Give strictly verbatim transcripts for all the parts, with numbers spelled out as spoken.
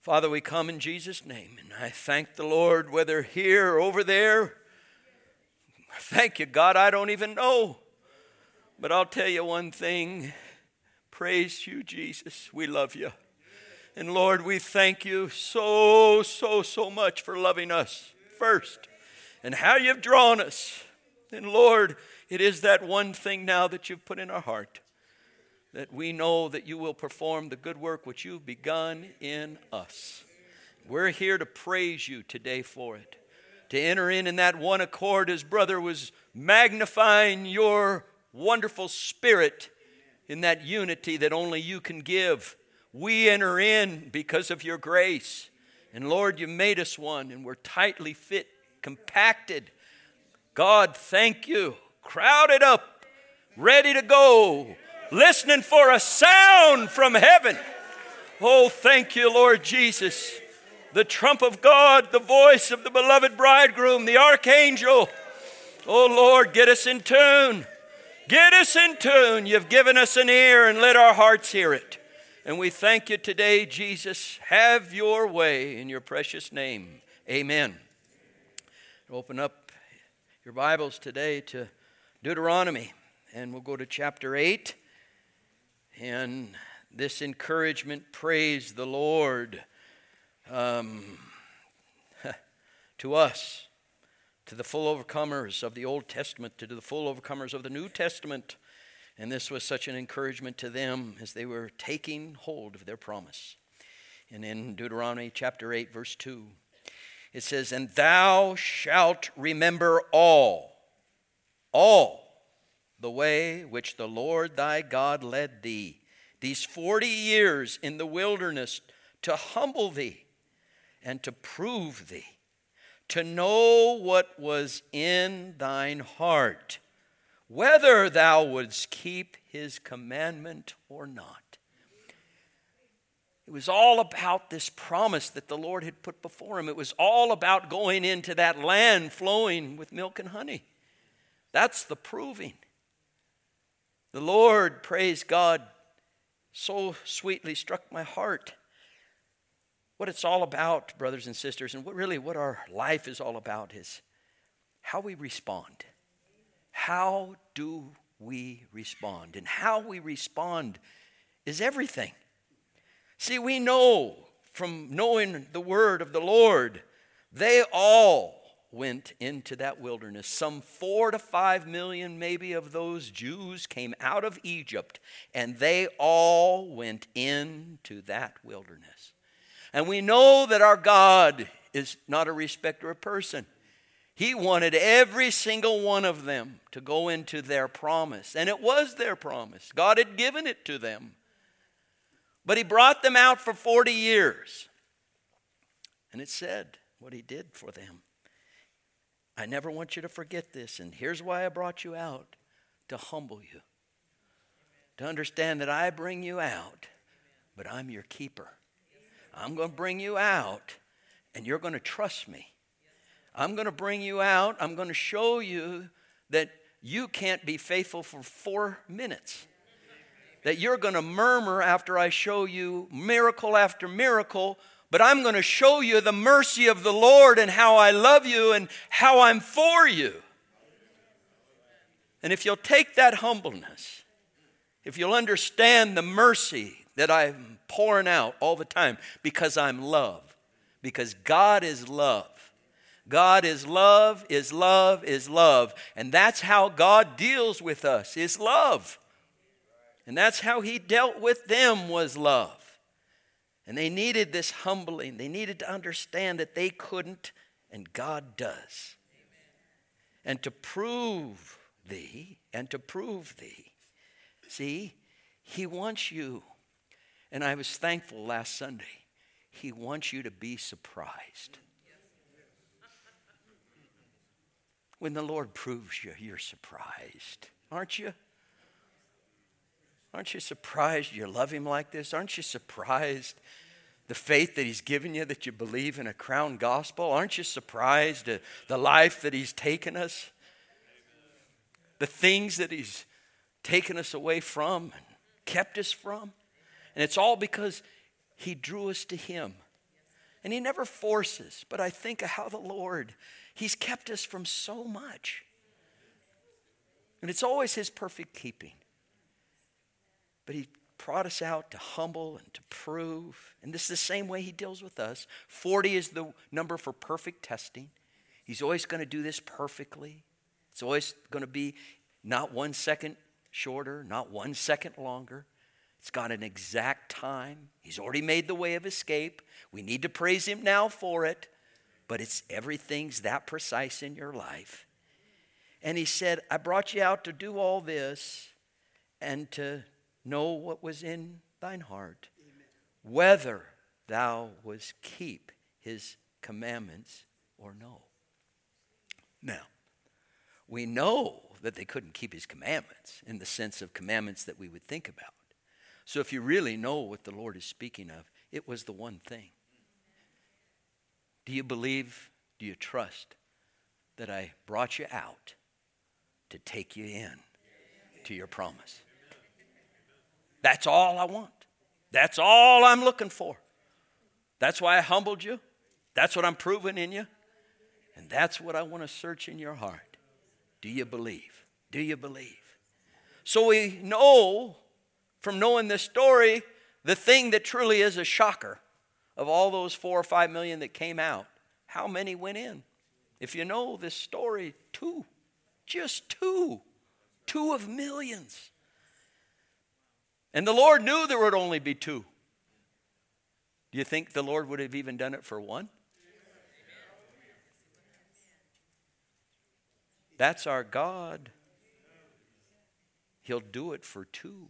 Father, we come in Jesus' name, and I thank the Lord, whether here or over there. Thank you, God, I don't even know. But I'll tell you one thing. Praise you, Jesus. We love you. And Lord, we thank you so, so, so much for loving us first and how you've drawn us. And Lord, it is that one thing now that you've put in our heart, that we know that you will perform the good work which you've begun in us. We're here to praise you today for it. To enter in in that one accord as brother was magnifying your wonderful spirit in that unity that only you can give. We enter in because of your grace. And Lord, you made us one and we're tightly fit, compacted. God, thank you. Crowded up, ready to go. Listening for a sound from heaven. Oh, thank you, Lord Jesus. The trump of God, the voice of the beloved bridegroom, the archangel. Oh, Lord, get us in tune. Get us in tune. You've given us an ear and let our hearts hear it. And we thank you today, Jesus. Have your way in your precious name. Amen. Open up your Bibles today to Deuteronomy, and we'll go to chapter eight. And this encouragement, praise the Lord, um, to us, to the full overcomers of the Old Testament, to the full overcomers of the New Testament. And this was such an encouragement to them as they were taking hold of their promise. And in Deuteronomy chapter eight, verse two, it says, "And thou shalt remember all, all, the way which the Lord thy God led thee these forty years in the wilderness, to humble thee and to prove thee, to know what was in thine heart, whether thou wouldst keep his commandment or not." It was all about this promise that the Lord had put before him. It was all about going into that land flowing with milk and honey. That's the proving. The Lord, praise God, so sweetly struck my heart. What it's all about, brothers and sisters, and what really what our life is all about is how we respond. How do we respond? And how we respond is everything. See, we know from knowing the word of the Lord, they all went into that wilderness. Some four to five million maybe of those Jews came out of Egypt, and they all went into that wilderness. And we know that our God is not a respecter of person. He wanted every single one of them to go into their promise, and it was their promise. God had given it to them. But he brought them out for forty years. And it said what he did for them. I never want you to forget this, and here's why I brought you out, to humble you. To understand that I bring you out, but I'm your keeper. I'm going to bring you out, and you're going to trust me. I'm going to bring you out. I'm going to show you that you can't be faithful for four minutes. That you're going to murmur after I show you miracle after miracle, but I'm going to show you the mercy of the Lord and how I love you and how I'm for you. And if you'll take that humbleness, if you'll understand the mercy that I'm pouring out all the time, because I'm love, because God is love. God is love, is love, is love. And that's how God deals with us, is love. And that's how he dealt with them, was love. And they needed this humbling. They needed to understand that they couldn't, and God does. And to prove thee, and to prove thee. See, he wants you. And I was thankful last Sunday. He wants you to be surprised. When the Lord proves you, you're surprised. Aren't you? Aren't you surprised you love him like this? Aren't you surprised the faith that he's given you, that you believe in a crown gospel? Aren't you surprised at the life that he's taken us? The things that he's taken us away from and kept us from? And it's all because he drew us to him. And he never forces. But I think of how the Lord, he's kept us from so much. And it's always his perfect keeping. But he brought us out to humble and to prove. And this is the same way he deals with us. forty is the number for perfect testing. He's always going to do this perfectly. It's always going to be not one second shorter, not one second longer. It's got an exact time. He's already made the way of escape. We need to praise him now for it. But it's everything's that precise in your life. And he said, I brought you out to do all this and to know what was in thine heart, whether thou wouldst keep his commandments or no. Now, we know that they couldn't keep his commandments in the sense of commandments that we would think about. So if you really know what the Lord is speaking of, it was the one thing. Do you believe, do you trust that I brought you out to take you in to your promise? That's all I want. That's all I'm looking for. That's why I humbled you. That's what I'm proving in you. And that's what I want to search in your heart. Do you believe? Do you believe? So we know from knowing this story, the thing that truly is a shocker of all those four or five million that came out, how many went in? If you know this story, two. Just two. Two of millions. And the Lord knew there would only be two. Do you think the Lord would have even done it for one? That's our God. He'll do it for two.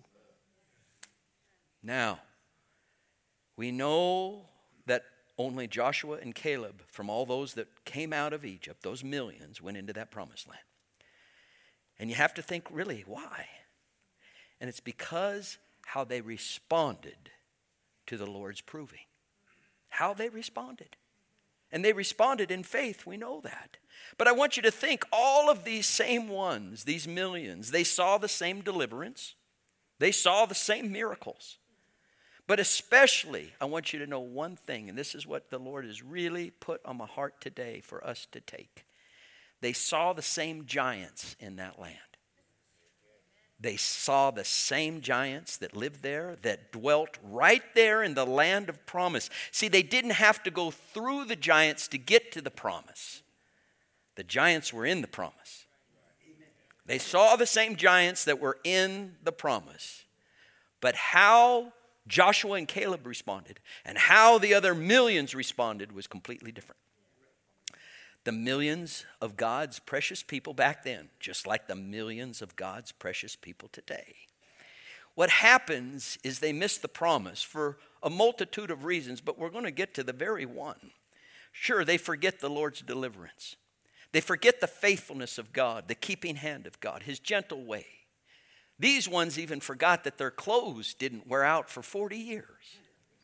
Now, we know that only Joshua and Caleb, from all those that came out of Egypt, those millions, went into that promised land. And you have to think, really, why? And it's because how they responded to the Lord's proving. How they responded. And they responded in faith, we know that. But I want you to think, all of these same ones, these millions, they saw the same deliverance. They saw the same miracles. But especially, I want you to know one thing, and this is what the Lord has really put on my heart today for us to take. They saw the same giants in that land. They saw the same giants that lived there, that dwelt right there in the land of promise. See, they didn't have to go through the giants to get to the promise. The giants were in the promise. They saw the same giants that were in the promise. But how Joshua and Caleb responded and how the other millions responded was completely different. The millions of God's precious people back then, just like the millions of God's precious people today. What happens is they miss the promise for a multitude of reasons, but we're going to get to the very one. Sure, they forget the Lord's deliverance. They forget the faithfulness of God, the keeping hand of God, his gentle way. These ones even forgot that their clothes didn't wear out for forty years.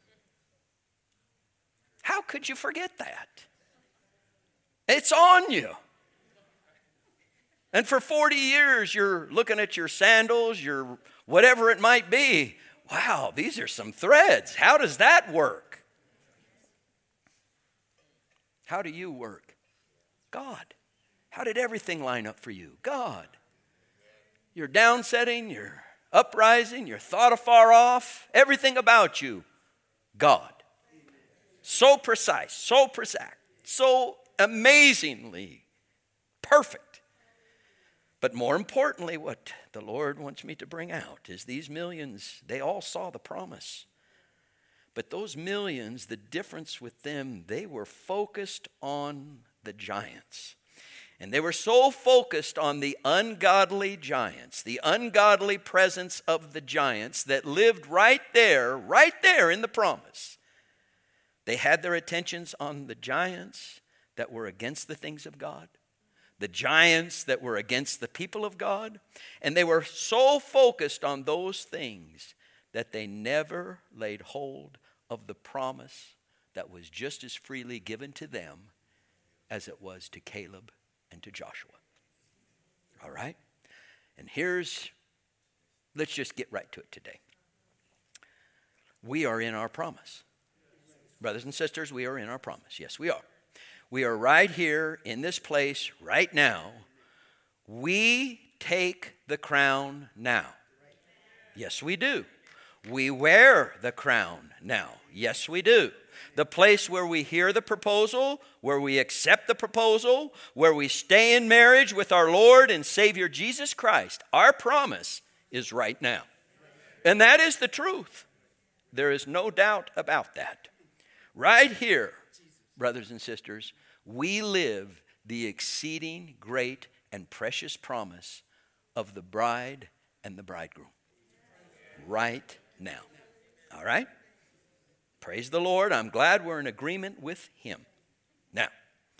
How could you forget that? It's on you. And for forty years, you're looking at your sandals, your whatever it might be. Wow, these are some threads. How does that work? How do you work? God. How did everything line up for you? God. Your downsetting, your uprising, your thought afar off, everything about you, God. So precise, so precise, so amazingly perfect. But more importantly, what the Lord wants me to bring out is these millions, they all saw the promise. But those millions, the difference with them, they were focused on the giants. And they were so focused on the ungodly giants, the ungodly presence of the giants that lived right there, right there in the promise. They had their attentions on the giants that were against the things of God, the giants that were against the people of God, and they were so focused on those things that they never laid hold of the promise that was just as freely given to them as it was to Caleb and to Joshua. All right? And here's, let's just get right to it today. We are in our promise. Brothers and sisters, we are in our promise. Yes, we are. We are right here in this place right now. We take the crown now. Yes, we do. We wear the crown now. Yes, we do. The place where we hear the proposal, where we accept the proposal, where we stay in marriage with our Lord and Savior Jesus Christ, our promise is right now. And that is the truth. There is no doubt about that. Right here, brothers and sisters, we live the exceeding great and precious promise of the bride and the bridegroom. Right now. All right? Praise the Lord. I'm glad we're in agreement with Him. Now,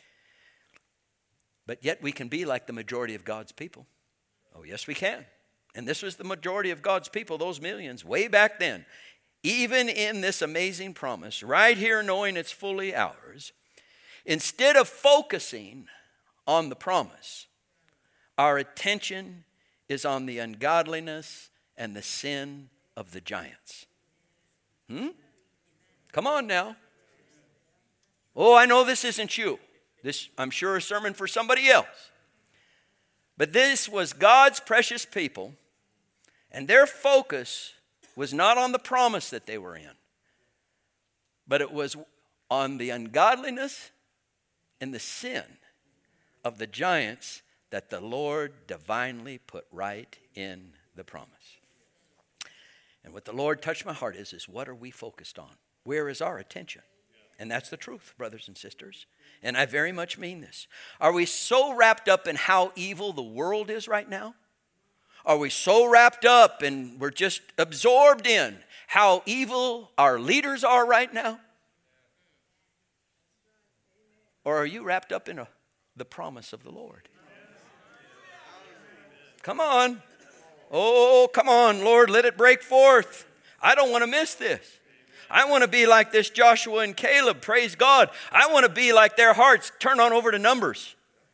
but yet we can be like the majority of God's people. Oh, yes, we can. And this was the majority of God's people, those millions, way back then. Even in this amazing promise, right here knowing it's fully ours, instead of focusing on the promise, our attention is on the ungodliness and the sin of the giants. Hmm? Come on now. Oh, I know this isn't you. This, I'm sure, a sermon for somebody else. But this was God's precious people, and their focus was not on the promise that they were in, but it was on the ungodliness and the sin of the giants that the Lord divinely put right in the promise. And what the Lord touched my heart is, is what are we focused on? Where is our attention? And that's the truth, brothers and sisters. And I very much mean this. Are we so wrapped up in how evil the world is right now? Are we so wrapped up and we're just absorbed in how evil our leaders are right now? Or are you wrapped up in a, the promise of the Lord? Come on. Oh, come on, Lord, let it break forth. I don't want to miss this. I want to be like this Joshua and Caleb, praise God. I want to be like their hearts. Turn on over to Numbers.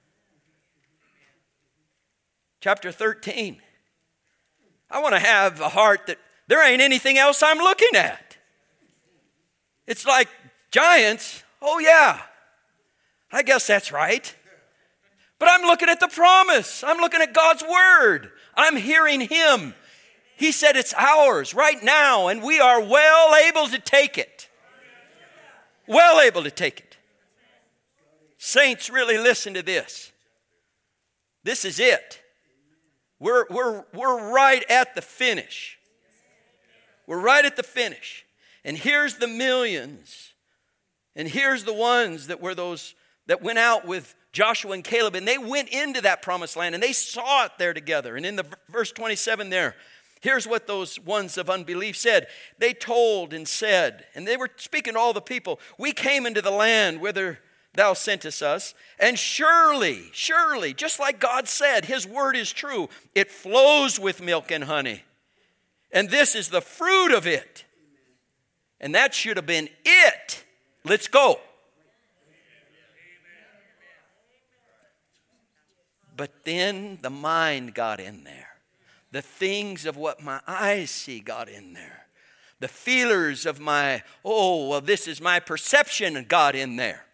Chapter thirteen. I want to have a heart that there ain't anything else I'm looking at. It's like giants. Oh yeah, I guess that's right. But I'm looking at the promise. I'm looking at God's word. I'm hearing Him. He said it's ours right now, and we are well able to take it. Well able to take it. Saints, really listen to this. This is it. We're, we're, we're right at the finish. We're right at the finish. And here's the millions. And here's the ones that were those that went out with Joshua and Caleb, and they went into that promised land, and they saw it there together. And in the verse twenty-seven there, here's what those ones of unbelief said. They told and said, and they were speaking to all the people, we came into the land whither thou sentest us, and surely, surely, just like God said, His word is true. It flows with milk and honey. And this is the fruit of it. And that should have been it. Let's go. But then the mind got in there. The things of what my eyes see got in there. The feelers of my, oh, well, this is my perception got in there.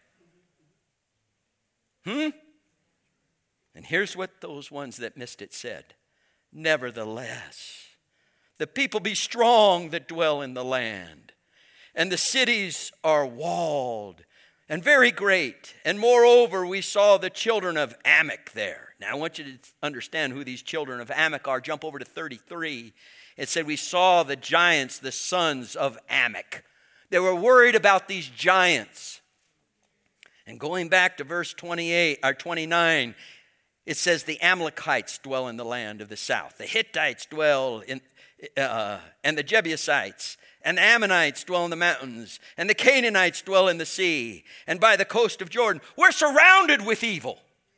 Hmm? And here's what those ones that missed it said. Nevertheless, the people be strong that dwell in the land, and the cities are walled and very great. And moreover, we saw the children of Anak there. Now, I want you to understand who these children of Anak are. Jump over to thirty-three. It said we saw the giants, the sons of Anak. They were worried about these giants. And going back to verse twenty-eight or twenty-nine, it says the Amalekites dwell in the land of the south. The Hittites dwell in, uh, and the Jebusites. And the Ammonites dwell in the mountains. And the Canaanites dwell in the sea. And by the coast of Jordan. We're surrounded with evil.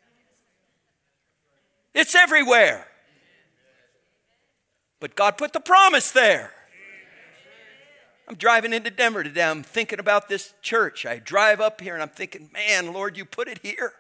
It's everywhere. But God put the promise there. I'm driving into Denver today. I'm thinking about this church. I drive up here and I'm thinking, man, Lord, you put it here.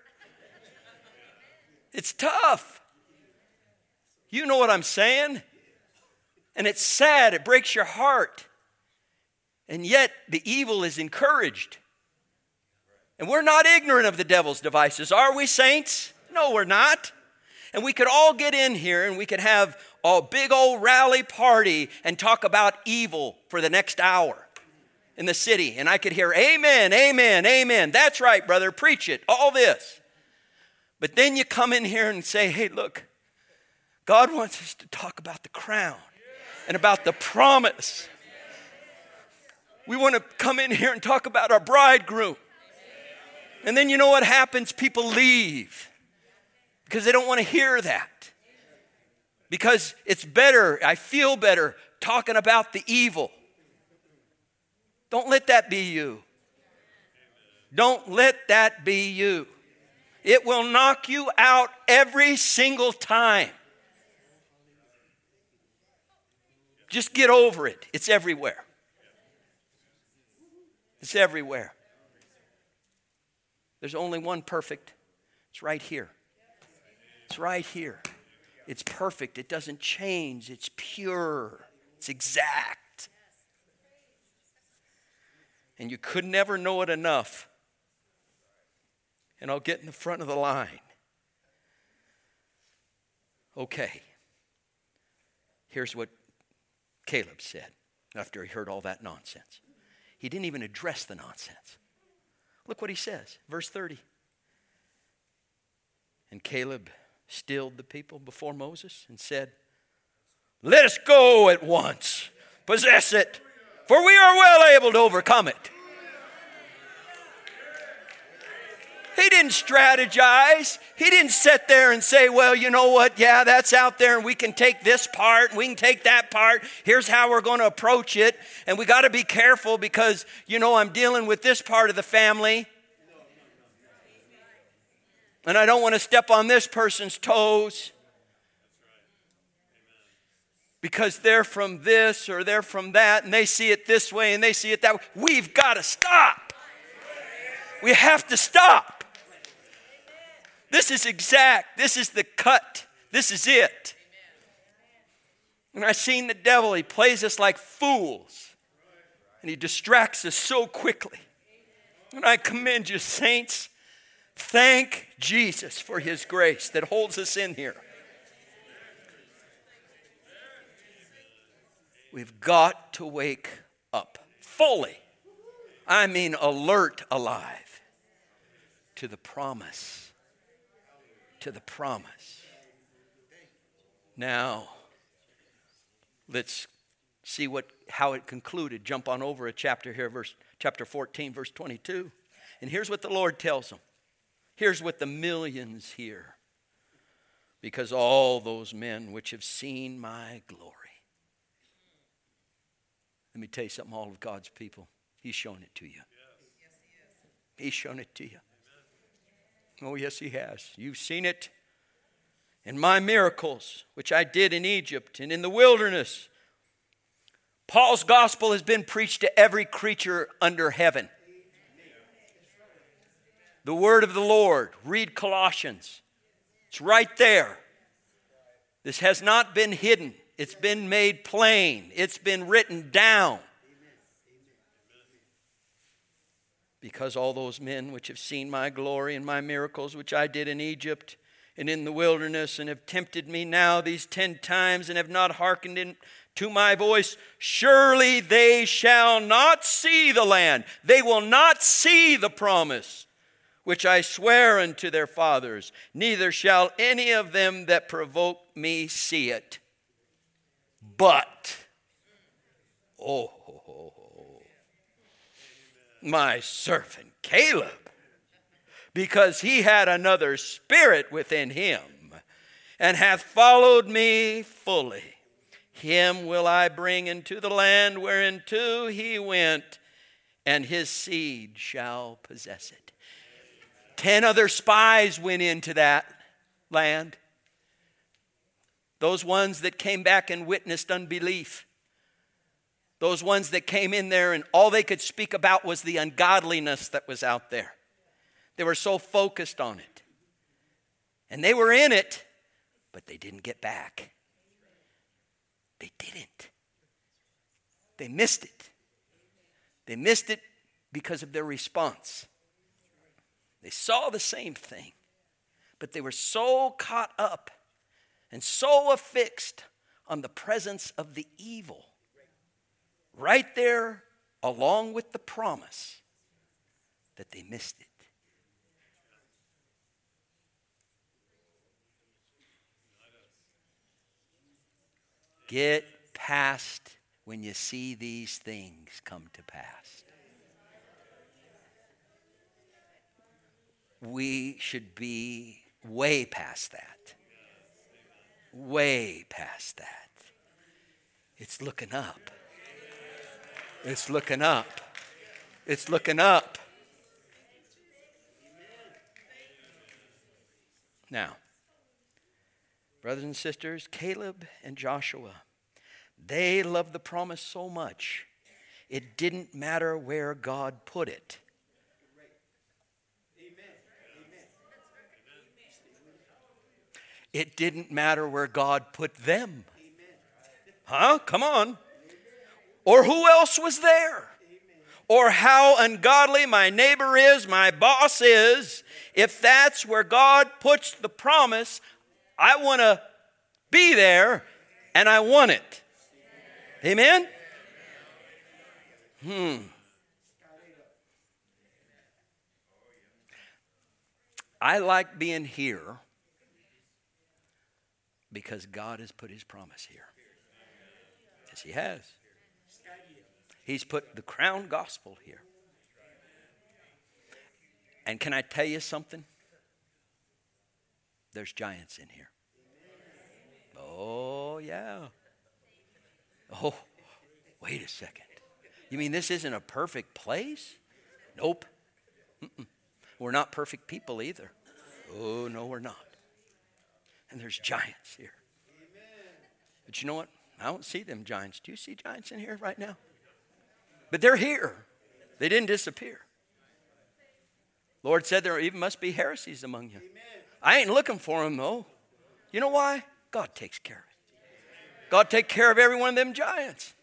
It's tough. You know what I'm saying? And it's sad. It breaks your heart. And yet the evil is encouraged. And we're not ignorant of the devil's devices, are we, saints? No, we're not. And we could all get in here and we could have a big old rally party and talk about evil for the next hour in the city. And I could hear, amen, amen, amen. That's right, brother, preach it, all this. But then you come in here and say, hey, look, God wants us to talk about the crown and about the promise. We want to come in here and talk about our bridegroom. And then you know what happens? People leave because they don't want to hear that. Because it's better, I feel better talking about the evil. Don't let that be you. Don't let that be you. It will knock you out every single time. Just get over it. It's everywhere. It's everywhere. There's only one perfect. It's right here. It's right here. It's perfect. It doesn't change. It's pure. It's exact. And you could never know it enough. And I'll get in the front of the line. Okay. Here's what Caleb said after he heard all that nonsense. He didn't even address the nonsense. Look what he says, verse thirty. And Caleb stilled the people before Moses and said, let us go at once, possess it, for we are well able to overcome it. He didn't strategize. He didn't sit there and say, well, you know what? Yeah, that's out there and we can take this part and we can take that part. Here's how we're going to approach it. And we got to be careful because, you know, I'm dealing with this part of the family. And I don't want to step on this person's toes because they're from this or they're from that and they see it this way and they see it that way. We've got to stop. We have to stop. This is exact. This is the cut. This is it. And I've seen the devil. He plays us like fools. And he distracts us so quickly. And I commend you, saints. Thank Jesus for his grace that holds us in here. We've got to wake up fully. I mean alert, alive to the promise. To the promise. Now, let's see what how it concluded. Jump on over a chapter here, verse chapter fourteen, verse twenty-two. And here's what the Lord tells them. Here's what the millions hear. Because all those men which have seen my glory. Let me tell you something, all of God's people. He's shown it to you. Yes, he is. He's shown it to you. Oh, yes, he has. You've seen it in my miracles, which I did in Egypt and in the wilderness. Paul's gospel has been preached to every creature under heaven. The word of the Lord. Read Colossians. It's right there. This has not been hidden. It's been made plain. It's been written down. Because all those men which have seen my glory and my miracles, which I did in Egypt and in the wilderness, and have tempted me now these ten times, and have not hearkened in, to my voice, surely they shall not see the land. They will not see the promise, which I swear unto their fathers. Neither shall any of them that provoke me see it. But, oh, my servant Caleb, because he had another spirit within him, and hath followed me fully, him will I bring into the land whereinto he went, and his seed shall possess it. Ten other spies went into that land. Those ones that came back and witnessed unbelief. Those ones that came in there and all they could speak about was the ungodliness that was out there. They were so focused on it. And they were in it, but they didn't get back. They didn't. They missed it. They missed it because of their response. They saw the same thing, but they were so caught up and so affixed on the presence of the evil right there along with the promise that they missed it. Get past when you see these things come to pass. We should be way past that. Way past that. It's looking up. It's looking up. It's looking up. Now, brothers and sisters, Caleb and Joshua, they loved the promise so much, it didn't matter where God put it. It didn't matter where God put them. Huh? Come on. Or who else was there. Or how ungodly my neighbor is, my boss is. If that's where God puts the promise, I want to be there and I want it. Amen? Hmm. I like being here because God has put his promise here. Yes, he has. He's put the crown gospel here. And can I tell you something? There's giants in here. Oh, yeah. Oh, wait a second. You mean this isn't a perfect place? Nope. Mm-mm. We're not perfect people either. Oh, no, we're not. And there's giants here. But you know what? I don't see them giants. Do you see giants in here right now? But they're here. They didn't disappear. Lord said there even must be heresies among you. I ain't looking for them though. You know why? God takes care of it. God take care of every one of them giants.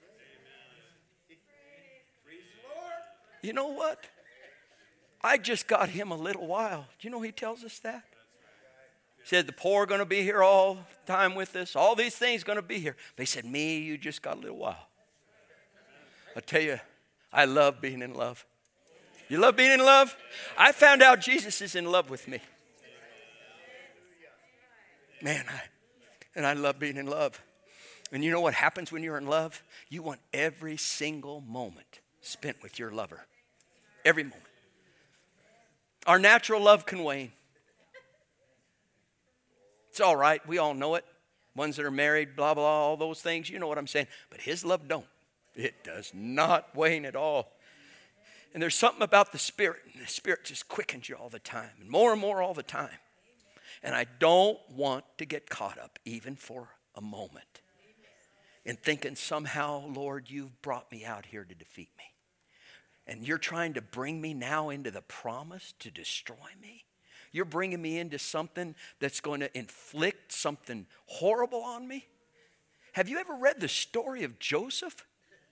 You know what? I just got him a little while. Do you know he tells us that? He said the poor are going to be here all the time with us. All these things are going to be here. But he said, me, you just got a little while. I tell you, I love being in love. You love being in love? I found out Jesus is in love with me. Man, I, and I love being in love. And you know what happens when you're in love? You want every single moment spent with your lover. Every moment. Our natural love can wane. It's all right. We all know it. Ones that are married, blah, blah, all those things. You know what I'm saying. But his love don't. It does not wane at all. And there's something about the Spirit. And the Spirit just quickens you all the time. And more and more all the time. And I don't want to get caught up even for a moment in thinking somehow, Lord, you've brought me out here to defeat me. And you're trying to bring me now into the promise to destroy me. You're bringing me into something that's going to inflict something horrible on me. Have you ever read the story of Joseph?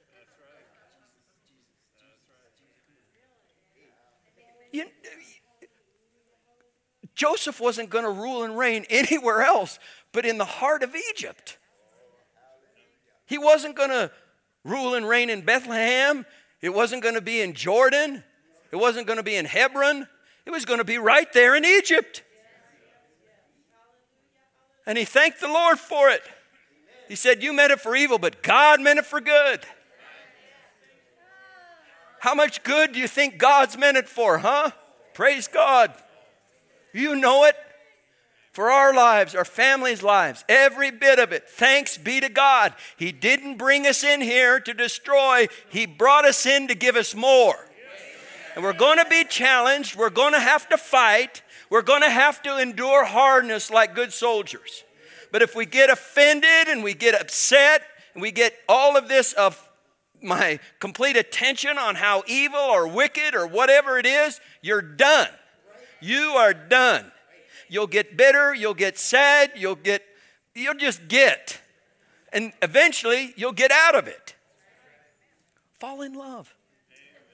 You, Joseph wasn't going to rule and reign anywhere else but in the heart of Egypt. He wasn't going to rule and reign in Bethlehem. It wasn't going to be in Jordan. It wasn't going to be in Hebron. It was going to be right there in Egypt. And he thanked the Lord for it. He said, you meant it for evil, but God meant it for good. How much good do you think God's meant it for, huh? Praise God. You know it. For our lives, our families' lives, every bit of it. Thanks be to God. He didn't bring us in here to destroy. He brought us in to give us more. And we're going to be challenged. We're going to have to fight. We're going to have to endure hardness like good soldiers. But if we get offended and we get upset and we get all of this of my complete attention on how evil or wicked or whatever it is, you're done. You are done. You'll get bitter, you'll get sad, you'll get, you'll just get. And eventually you'll get out of it. Fall in love.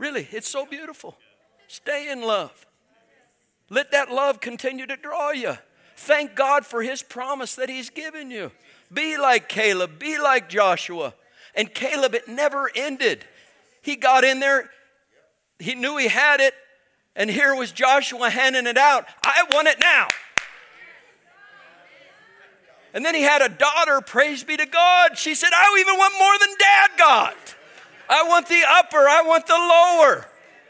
Really, it's so beautiful. Stay in love. Let that love continue to draw you. Thank God for his promise that he's given you. Be like Caleb. Be like Joshua. And Caleb, it never ended. He got in there. He knew he had it. And here was Joshua handing it out. I want it now. And then he had a daughter, praise be to God. She said, I even want more than Dad got. I want the upper. I want the lower.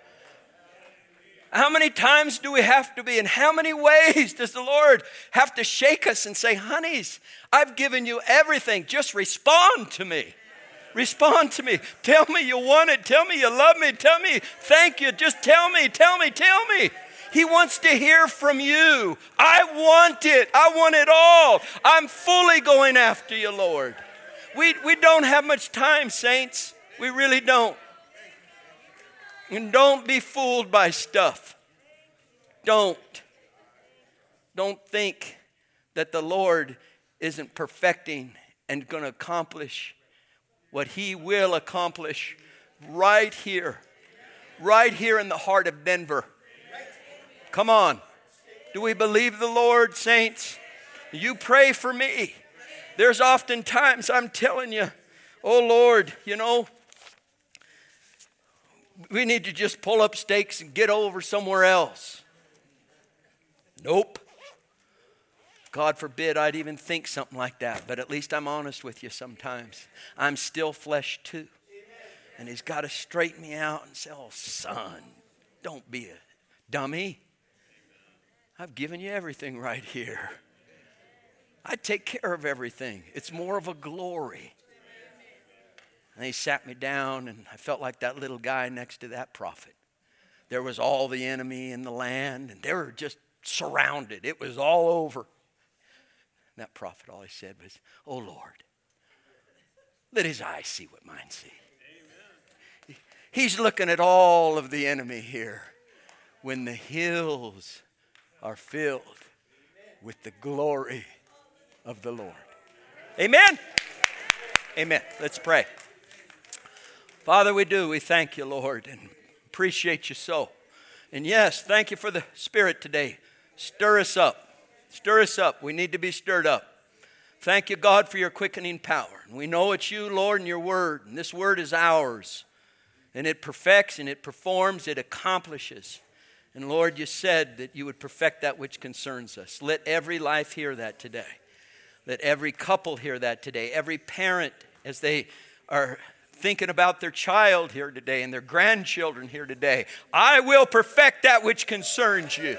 How many times do we have to be? In how many ways does the Lord have to shake us and say, honeys, I've given you everything. Just respond to me. Respond to me. Tell me you want it. Tell me you love me. Tell me thank you. Just tell me, tell me, tell me. He wants to hear from you. I want it. I want it all. I'm fully going after you, Lord. We, we don't have much time, saints. We really don't. And don't be fooled by stuff. Don't. Don't think that the Lord isn't perfecting and going to accomplish what he will accomplish right here. Right here in the heart of Denver. Come on. Do we believe the Lord, saints? You pray for me. There's often times I'm telling you, oh Lord, you know, we need to just pull up stakes and get over somewhere else. Nope. God forbid I'd even think something like that. But at least I'm honest with you sometimes. I'm still flesh too. And he's got to straighten me out and say, oh son, don't be a dummy. I've given you everything right here. I take care of everything. It's more of a glory. And he sat me down, and I felt like that little guy next to that prophet. There was all the enemy in the land, and they were just surrounded. It was all over. And that prophet, all he said was, oh Lord, let his eyes see what mine see. Amen. He's looking at all of the enemy here. When the hills are filled with the glory of the Lord. Amen? Amen. Let's pray. Father, we do. We thank you, Lord, and appreciate you so. And yes, thank you for the Spirit today. Stir us up. Stir us up. We need to be stirred up. Thank you, God, for your quickening power. And we know it's you, Lord, and your word. And this word is ours. And it perfects and it performs. It accomplishes. And Lord, you said that you would perfect that which concerns us. Let every life hear that today. Let every couple hear that today. Every parent, as they are thinking about their child here today and their grandchildren here today. I will perfect that which concerns you.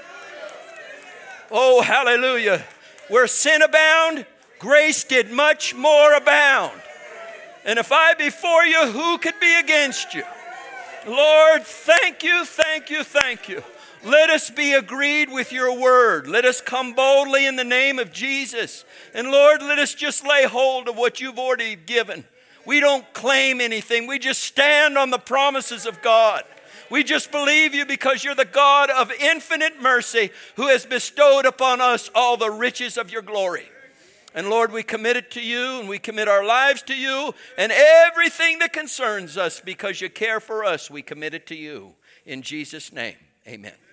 Oh, hallelujah. Where sin abound, grace did much more abound. And if I be for you, who could be against you? Lord, thank you, thank you, thank you. Let us be agreed with your word. Let us come boldly in the name of Jesus. And Lord, let us just lay hold of what you've already given. We don't claim anything. We just stand on the promises of God. We just believe you because you're the God of infinite mercy who has bestowed upon us all the riches of your glory. And Lord, we commit it to you and we commit our lives to you and everything that concerns us because you care for us, we commit it to you. In Jesus' name, amen.